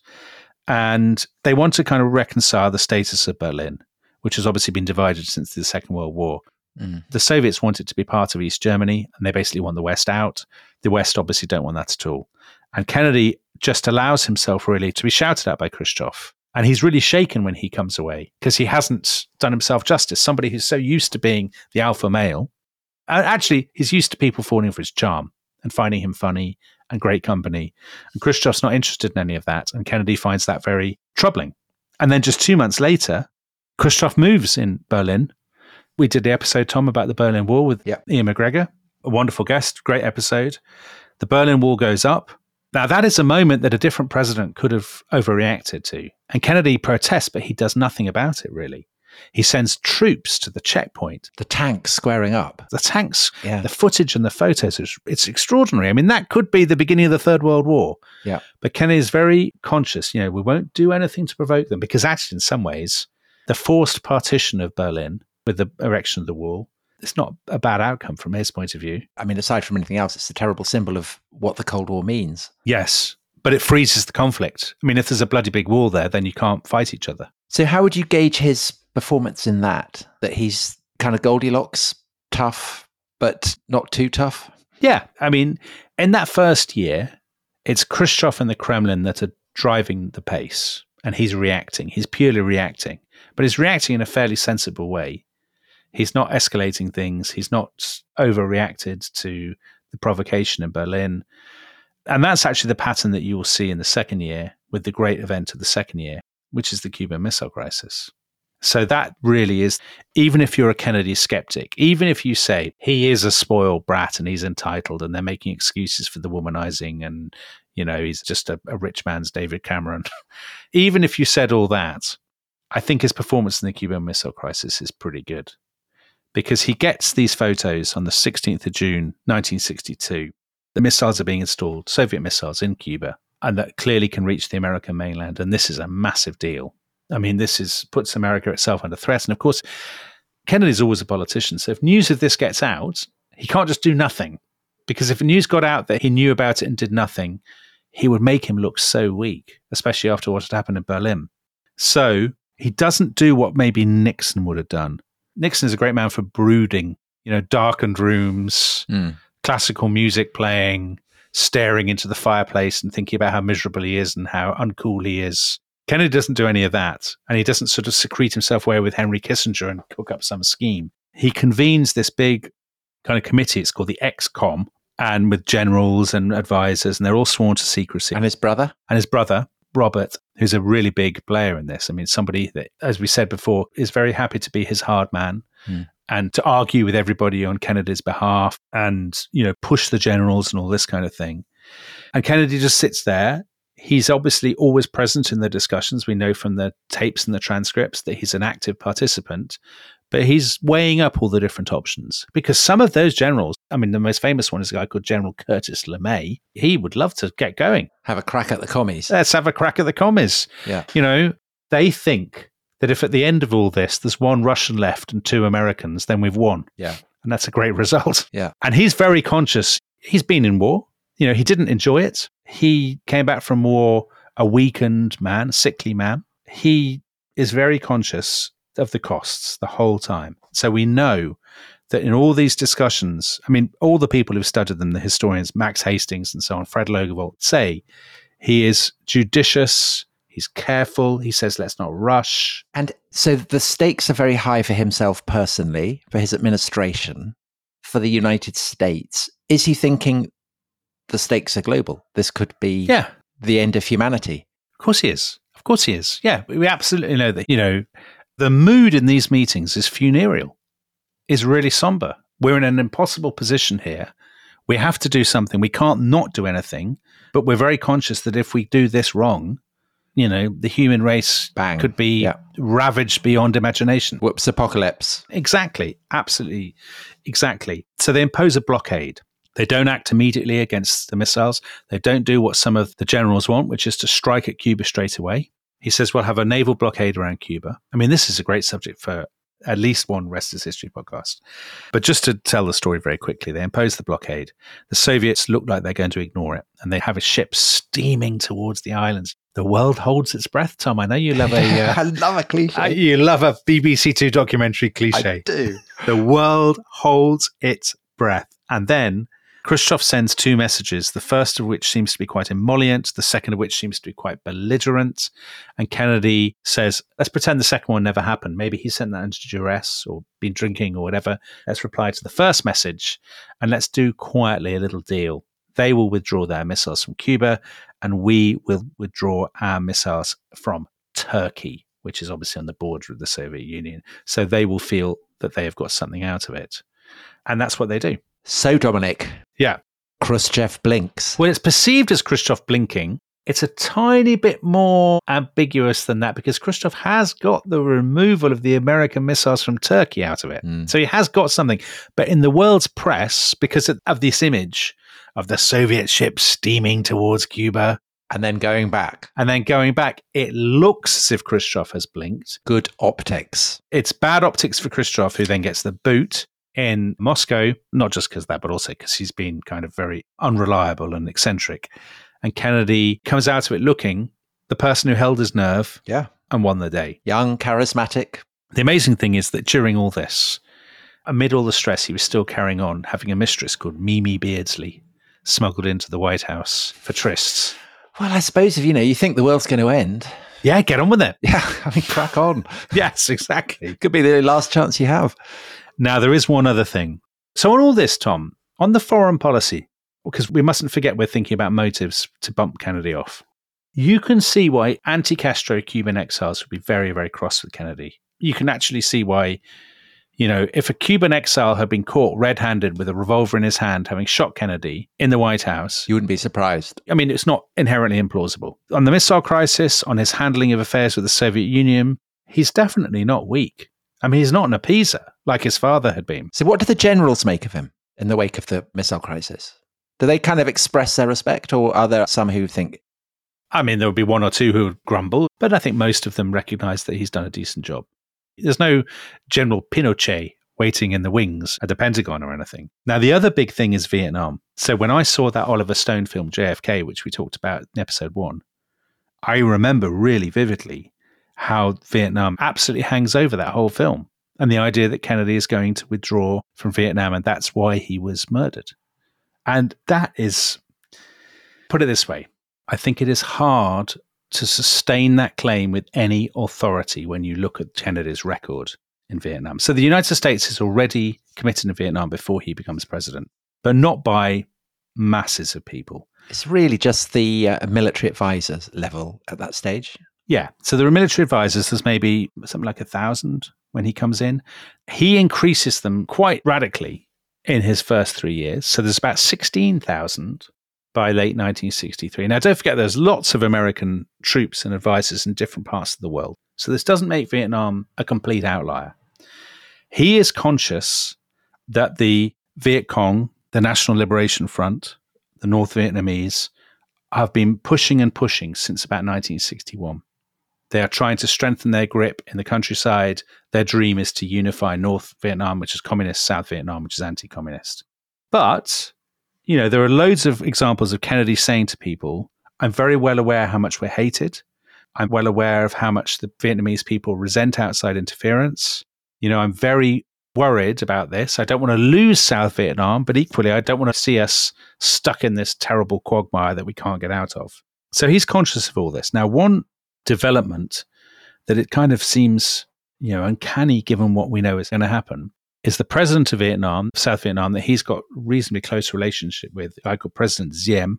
And they want to kind of reconcile the status of Berlin, which has obviously been divided since the Second World War. The Soviets want it to be part of East Germany, and they basically want the West out. The West obviously don't want that at all. And Kennedy just allows himself really to be shouted at by Khrushchev. And he's really shaken when he comes away because he hasn't done himself justice. Somebody who's so used to being the alpha male. Actually, he's used to people falling for his charm and finding him funny and great company. And Khrushchev's not interested in any of that. And Kennedy finds that very troubling. And then just 2 months later, Khrushchev moves in Berlin. We did the episode, Tom, about the Berlin Wall with Ian McGregor, a wonderful guest, great episode. The Berlin Wall goes up. Now, that is a moment that a different president could have overreacted to. And Kennedy protests, but he does nothing about it, really. He sends troops to the checkpoint. The tanks squaring up. The tanks, the footage and the photos, it's extraordinary. I mean, that could be the beginning of the Third World War. Yeah. But Kennedy is very conscious, you know, we won't do anything to provoke them, because actually, in some ways, the forced partition of Berlin with the erection of the wall, it's not a bad outcome from his point of view. I mean, aside from anything else, it's a terrible symbol of what the Cold War means. Yes, but it freezes the conflict. I mean, if there's a bloody big wall there, then you can't fight each other. So how would you gauge his performance in that he's kind of Goldilocks, tough, but not too tough? Yeah, I mean, in that first year, it's Khrushchev and the Kremlin that are driving the pace, and he's reacting. He's purely reacting, but he's reacting in a fairly sensible way. He's not escalating things. He's not overreacted to the provocation in Berlin. And that's actually the pattern that you will see in the second year with the great event of the second year, which is the Cuban Missile Crisis. So that really is, even if you're a Kennedy skeptic, even if you say he is a spoiled brat and he's entitled and they're making excuses for the womanizing and, you know, he's just a rich man's David Cameron, even if you said all that, I think his performance in the Cuban Missile Crisis is pretty good. Because he gets these photos on the 16th of June, 1962. The missiles are being installed, Soviet missiles in Cuba, and that clearly can reach the American mainland. And this is a massive deal. I mean, puts America itself under threat. And of course, Kennedy's always a politician. So if news of this gets out, he can't just do nothing. Because if news got out that he knew about it and did nothing, he would make him look so weak, especially after what had happened in Berlin. So he doesn't do what maybe Nixon would have done. Nixon is a great man for brooding, you know, darkened rooms, classical music playing, staring into the fireplace and thinking about how miserable he is and how uncool he is. Kennedy doesn't do any of that. And he doesn't sort of secrete himself away with Henry Kissinger and cook up some scheme. He convenes this big kind of committee. It's called the XCOM, and with generals and advisors, and they're all sworn to secrecy. And his brother? And his brother, Robert, who's a really big player in this. I mean, somebody that, as we said before, is very happy to be his hard man and to argue with everybody on Kennedy's behalf and, push the generals and all this kind of thing. And Kennedy just sits there. He's obviously always present in the discussions. We know from the tapes and the transcripts that he's an active participant, but he's weighing up all the different options because some of those generals, I mean, the most famous one is a guy called General Curtis LeMay. He would love to get going. Have a crack at the commies. Let's have a crack at the commies. Yeah. They think that if at the end of all this, there's one Russian left and 2 Americans, then we've won. Yeah. And that's a great result. Yeah. And he's very conscious. He's been in war. He didn't enjoy it. He came back from war a weakened man, a sickly man. He is very conscious of the costs the whole time. So we know that in all these discussions, I mean, all the people who've studied them, the historians, Max Hastings and so on, Fred Logervold, say he is judicious, he's careful, he says, let's not rush. And so the stakes are very high for himself personally, for his administration, for the United States. Is he thinking the stakes are global? This could be the end of humanity. Of course he is. Of course he is. Yeah, we absolutely know that, the mood in these meetings is funereal, is really somber. We're in an impossible position here. We have to do something. We can't not do anything, but we're very conscious that if we do this wrong, the human race could be ravaged beyond imagination. Whoops, apocalypse. Exactly. Absolutely. Exactly. So they impose a blockade. They don't act immediately against the missiles. They don't do what some of the generals want, which is to strike at Cuba straight away. He says, we'll have a naval blockade around Cuba. I mean, this is a great subject for at least one Rest is History podcast. But just to tell the story very quickly, they impose the blockade. The Soviets look like they're going to ignore it, and they have a ship steaming towards the islands. The world holds its breath, Tom. I know you love I love a cliche. You love a BBC Two documentary cliche. I do. The world holds its breath. And then Khrushchev sends 2 messages, the first of which seems to be quite emollient, the second of which seems to be quite belligerent. And Kennedy says, let's pretend the second one never happened. Maybe he sent that under duress or been drinking or whatever. Let's reply to the first message and let's do quietly a little deal. They will withdraw their missiles from Cuba and we will withdraw our missiles from Turkey, which is obviously on the border of the Soviet Union. So they will feel that they have got something out of it. And that's what they do. So, Dominic. Yeah. Khrushchev blinks. Well, it's perceived as Khrushchev blinking. It's a tiny bit more ambiguous than that because Khrushchev has got the removal of the American missiles from Turkey out of it. So he has got something. But in the world's press, because of this image of the Soviet ship steaming towards Cuba, and then going back. It looks as if Khrushchev has blinked. Good optics. It's bad optics for Khrushchev, who then gets the boot in Moscow, not just because of that, but also because he's been kind of very unreliable and eccentric. And Kennedy comes out of it looking the person who held his nerve and won the day. Young, charismatic. The amazing thing is that during all this, amid all the stress, he was still carrying on, having a mistress called Mimi Beardsley smuggled into the White House for trysts. Well, I suppose if you think the world's going to end. Yeah, get on with it. Yeah, crack on. Yes, exactly. Could be the last chance you have. Now, there is one other thing. So on all this, Tom, on the foreign policy, because we mustn't forget we're thinking about motives to bump Kennedy off. You can see why anti-Castro Cuban exiles would be very, very cross with Kennedy. You can actually see why, if a Cuban exile had been caught red-handed with a revolver in his hand, having shot Kennedy in the White House. You wouldn't be surprised. I mean, it's not inherently implausible. On the missile crisis, on his handling of affairs with the Soviet Union, he's definitely not weak. I mean, he's not an appeaser like his father had been. So what do the generals make of him in the wake of the missile crisis? Do they kind of express their respect, or are there some who think? I mean, there would be 1 or 2 who would grumble, but I think most of them recognize that he's done a decent job. There's no General Pinochet waiting in the wings at the Pentagon or anything. Now, the other big thing is Vietnam. So when I saw that Oliver Stone film, JFK, which we talked about in episode 1, I remember really vividly how Vietnam absolutely hangs over that whole film. And the idea that Kennedy is going to withdraw from Vietnam and that's why he was murdered. And that is, Put it this way. I think it is hard to sustain that claim with any authority when you look at Kennedy's record in Vietnam. So the United States is already committed in Vietnam before he becomes president, but not by masses of people. It's really just the military advisors level at that stage. Yeah. So there are military advisors. There's maybe something like 1,000 when he comes in. He increases them quite radically in his first 3 years. So there's about 16,000 by late 1963. Now, don't forget, there's lots of American troops and advisors in different parts of the world. So this doesn't make Vietnam a complete outlier. He is conscious that the Viet Cong, the National Liberation Front, the North Vietnamese, have been pushing and pushing since about 1961. They are trying to strengthen their grip in the countryside. Their dream is to unify North Vietnam, which is communist, South Vietnam, which is anti-communist. But, you know, there are loads of examples of Kennedy saying to people, I'm very well aware how much we're hated. I'm well aware of how much the Vietnamese people resent outside interference. You know, I'm very worried about this. I don't want to lose South Vietnam, but equally, I don't want to see us stuck in this terrible quagmire that we can't get out of. So he's conscious of all this. Now, one development that it kind of seems, you know, uncanny given what we know is going to happen is the president of Vietnam, South Vietnam, that he's got a reasonably close relationship with, a guy called President Diem.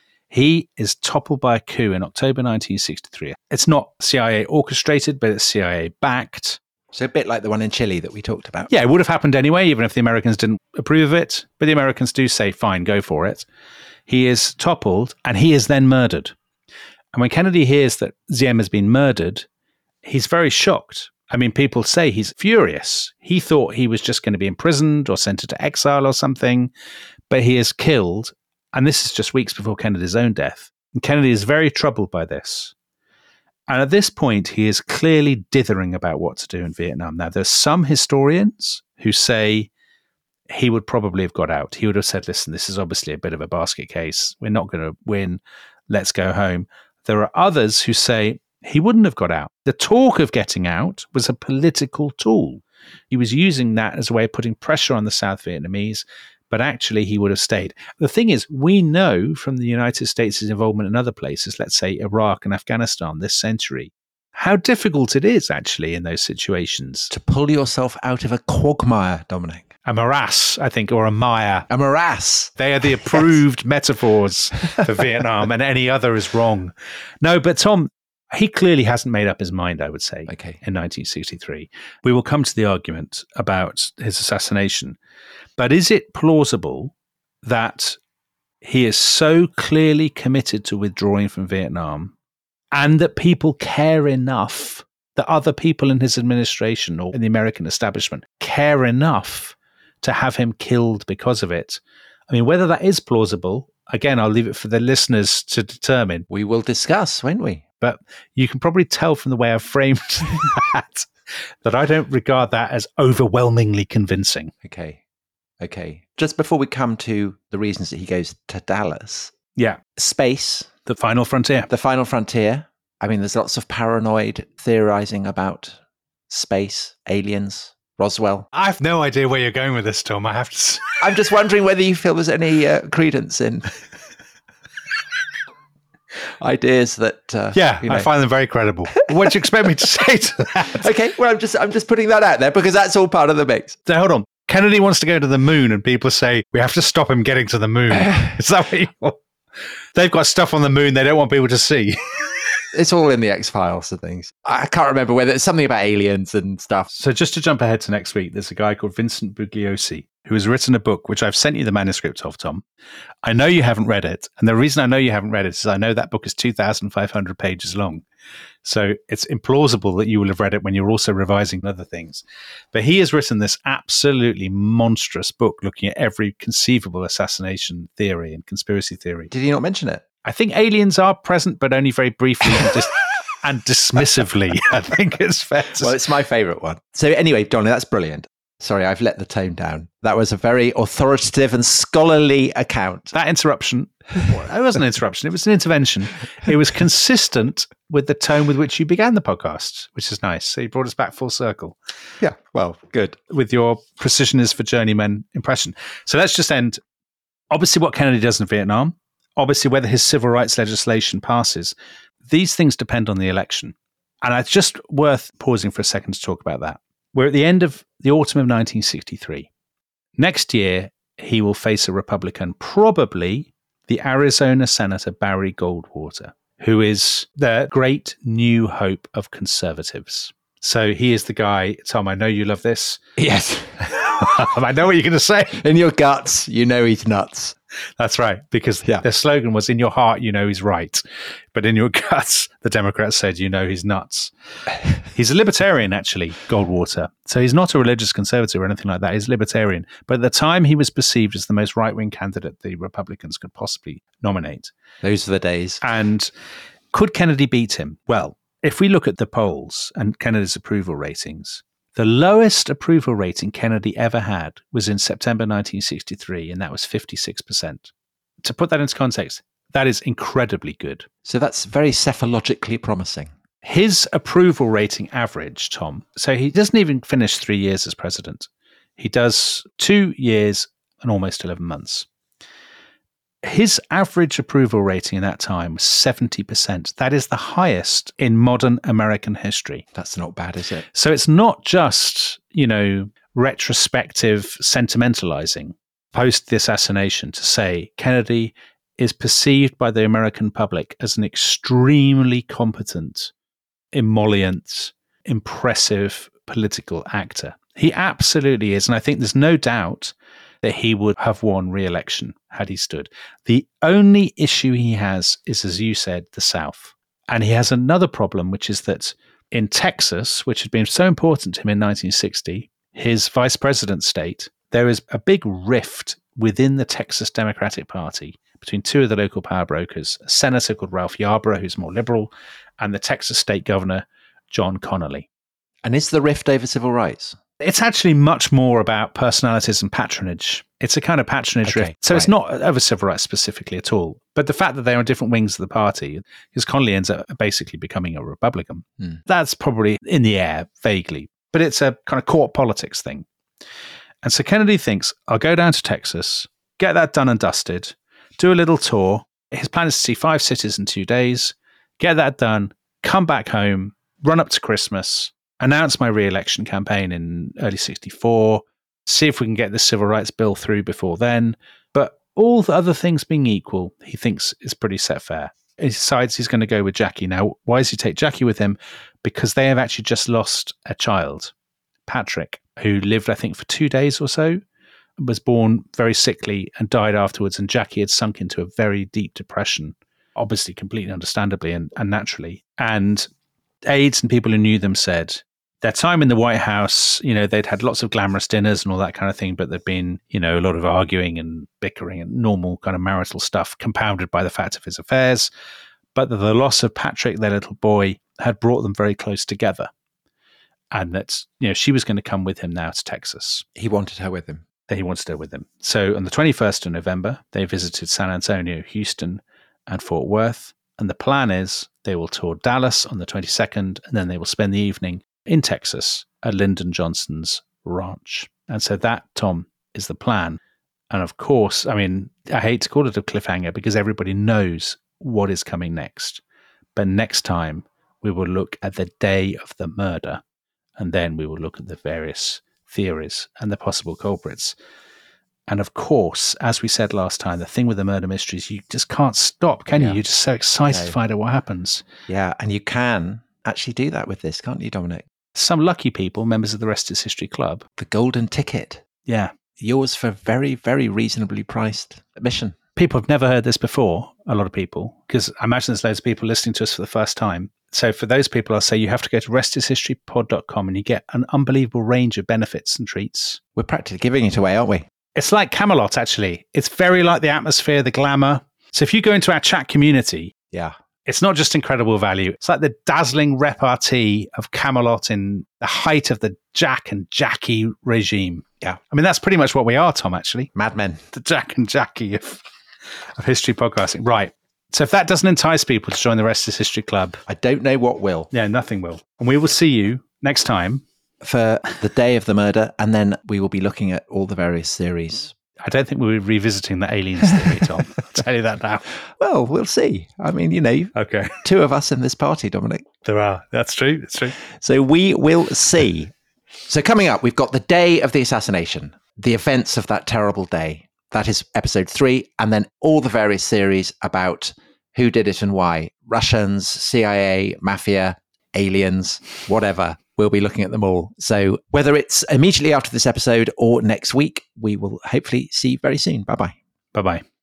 He is toppled by a coup in October 1963. It's not CIA orchestrated, but it's CIA backed. So a bit like the one in Chile that we talked about. Yeah, it would have happened anyway, even if the Americans didn't approve of it. But the Americans do say, fine, go for it. He is toppled and he is then murdered. And when Kennedy hears that Diem has been murdered, he's very shocked. I mean, people say he's furious. He thought he was just going to be imprisoned or sent into exile or something, but he is killed. And this is just weeks before Kennedy's own death. And Kennedy is very troubled by this. And at this point, he is clearly dithering about what to do in Vietnam. Now, there's some historians who say he would probably have got out. He would have said, listen, this is obviously a bit of a basket case. We're not going to win. Let's go home. There are others who say he wouldn't have got out. The talk of getting out was a political tool. He was using that as a way of putting pressure on the South Vietnamese, but actually he would have stayed. The thing is, we know from the United States' involvement in other places, let's say Iraq and Afghanistan this century, how difficult it is actually in those situations. To pull yourself out of a quagmire, Dominic. A morass, I think, or a mire. A morass. They are the approved metaphors for Vietnam, and any other is wrong. No, but Tom, he clearly hasn't made up his mind, I would say, in 1963. We will come to the argument about his assassination. But is it plausible that he is so clearly committed to withdrawing from Vietnam and that people care enough, that other people in his administration or in the American establishment care enough to have him killed because of it? I mean, whether that is plausible, again, I'll leave it for the listeners to determine. We will discuss, won't we? But you can probably tell from the way I've framed that I don't regard that as overwhelmingly convincing. Okay. Just before we come to the reasons that he goes to Dallas. Yeah. Space. The final frontier. The final frontier. I mean, there's lots of paranoid theorizing about space, aliens, Roswell. I have no idea where you're going with this, Tom. I have to say. I'm just wondering whether you feel there's any credence in ideas that I find them very credible. What do you expect me to say to that? Okay, well, I'm just putting that out there because that's all part of the mix. So hold on. Kennedy wants to go to the moon and people say we have to stop him getting to the moon. Is that what you want? They've got stuff on the moon they don't want people to see. It's all in the X-Files and things. I can't remember whether it's something about aliens and stuff. So just to jump ahead to next week, there's a guy called Vincent Bugliosi who has written a book, which I've sent you the manuscript of, Tom. I know you haven't read it. And the reason I know you haven't read it is I know that book is 2,500 pages long. So it's implausible that you will have read it when you're also revising other things. But he has written this absolutely monstrous book looking at every conceivable assassination theory and conspiracy theory. Did he not mention it? I think aliens are present, but only very briefly and dismissively. I think it's fair to say. Well, it's my favourite one. So anyway, Donny, that's brilliant. Sorry, I've let the tone down. That was a very authoritative and scholarly account. That interruption, it wasn't an interruption, it was an intervention. It was consistent with the tone with which you began the podcast, which is nice. So you brought us back full circle. Yeah, well, good. With your precision is for journeymen impression. So let's just end. Obviously, what Kennedy does in Vietnam, obviously whether his civil rights legislation passes, these things depend on the election. And it's just worth pausing for a second to talk about that. We're at the end of the autumn of 1963. Next year, he will face a Republican, probably the Arizona Senator Barry Goldwater, who is the great new hope of conservatives. So he is the guy, Tom, I know you love this. Yes. I know what you're going to say. In your guts, you know he's nuts. That's right, because their slogan was, in your heart, you know he's right. But in your guts, the Democrats said, you know he's nuts. He's a libertarian, actually, Goldwater. So he's not a religious conservative or anything like that. He's libertarian. But at the time, he was perceived as the most right-wing candidate the Republicans could possibly nominate. Those are the days. And could Kennedy beat him? Well, if we look at the polls and Kennedy's approval ratings, the lowest approval rating Kennedy ever had was in September 1963, and that was 56%. To put that into context, that is incredibly good. So that's very cephalogically promising. His approval rating average, Tom, so he doesn't even finish 3 years as president. He does 2 years and almost 11 months. His average approval rating in that time was 70%. That is the highest in modern American history. That's not bad, is it? So it's not just, retrospective sentimentalizing post the assassination to say Kennedy is perceived by the American public as an extremely competent, emollient, impressive political actor. He absolutely is. And I think there's no doubt that he would have won re-election had he stood. The only issue he has is, as you said, the South. And he has another problem, which is that in Texas, which had been so important to him in 1960, his vice president state, there is a big rift within the Texas Democratic Party between two of the local power brokers, a senator called Ralph Yarborough, who's more liberal, and the Texas state governor, John Connally. And is the rift over civil rights? It's actually much more about personalities and patronage. It's a kind of patronage rift. So It's not over civil rights specifically at all. But the fact that they're on different wings of the party, because Connally ends up basically becoming a Republican, that's probably in the air vaguely. But it's a kind of court politics thing. And so Kennedy thinks, I'll go down to Texas, get that done and dusted, do a little tour. His plan is to see 5 cities in 2 days, get that done, come back home, run up to Christmas, announce my re-election campaign in early 64, see if we can get the civil rights bill through before then. But all the other things being equal, he thinks is pretty set fair. He decides he's going to go with Jackie. Now, why does he take Jackie with him? Because they have actually just lost a child, Patrick, who lived, I think, for 2 days or so, was born very sickly and died afterwards. And Jackie had sunk into a very deep depression, obviously completely understandably and naturally. And aides and people who knew them said their time in the White House, they'd had lots of glamorous dinners and all that kind of thing, but there'd been, a lot of arguing and bickering and normal kind of marital stuff compounded by the fact of his affairs. But the loss of Patrick, their little boy, had brought them very close together. And that, she was going to come with him now to Texas. He wanted her with him. He wanted her with him. So on the 21st of November, they visited San Antonio, Houston, and Fort Worth. And the plan is they will tour Dallas on the 22nd, and then they will spend the evening in Texas at Lyndon Johnson's ranch. And so that, Tom, is the plan. And of course, I hate to call it a cliffhanger because everybody knows what is coming next. But next time, we will look at the day of the murder, and then we will look at the various theories and the possible culprits. And of course, as we said last time, the thing with the murder mysteries, you just can't stop, can you? You're just so excited to find out what happens. Yeah, and you can actually do that with this, can't you, Dominic? Some lucky people, members of the Rest is History Club. The golden ticket. Yeah. Yours for very, very reasonably priced admission. People have never heard this before, a lot of people, because I imagine there's loads of people listening to us for the first time. So for those people, I'll say you have to go to restishistorypod.com and you get an unbelievable range of benefits and treats. We're practically giving it away, aren't we? It's like Camelot, actually. It's very like the atmosphere, the glamour. So if you go into our chat community, it's not just incredible value. It's like the dazzling repartee of Camelot in the height of the Jack and Jackie regime. Yeah. That's pretty much what we are, Tom, actually. Mad Men. The Jack and Jackie of history podcasting. Right. So if that doesn't entice people to join the Rest is History Club, I don't know what will. Yeah, nothing will. And we will see you next time for the day of the murder, and then we will be looking at all the various theories I don't think we're revisiting the aliens theory, Tom. I'll tell you that now. Well, we'll see. I mean, Okay. two of us in this party, Dominic. There are. That's true. It's true. So we will see. So coming up, we've got the day of the assassination, the events of that terrible day. That is episode 3. And then all the various theories about who did it and why. Russians, CIA, mafia, aliens, whatever. We'll be looking at them all. So whether it's immediately after this episode or next week, we will hopefully see you very soon. Bye-bye. Bye-bye.